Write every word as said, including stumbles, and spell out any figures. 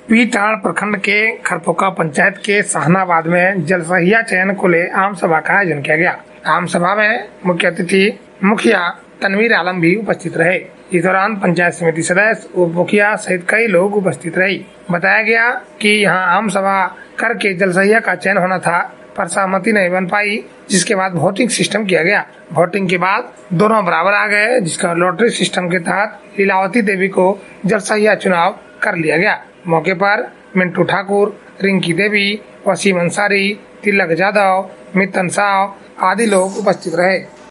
पीटाण प्रखंड के खरपोका पंचायत के सहनाबाद में जलसहिया चयन को ले आम सभा का आयोजन किया गया। आम सभा में मुख्य अतिथि मुखिया तनवीर आलम भी उपस्थित रहे। इस दौरान पंचायत समिति सदस्य, उप मुखिया सहित कई लोग उपस्थित रहे। बताया गया कि यहां आम सभा करके जलसहिया का चयन होना था, पर सहमति नहीं बन पाई, जिसके बाद वोटिंग सिस्टम किया गया। वोटिंग के बाद दोनों बराबर आ गए, जिसका लॉटरी सिस्टम के तहत लीलावती देवी को जलसहिया चुनाव कर लिया गया। मौके पर मिंटू ठाकुर, रिंकी देवी, वसीम अंसारी, तिलक जादव, मितन साव आदि लोग उपस्थित रहे।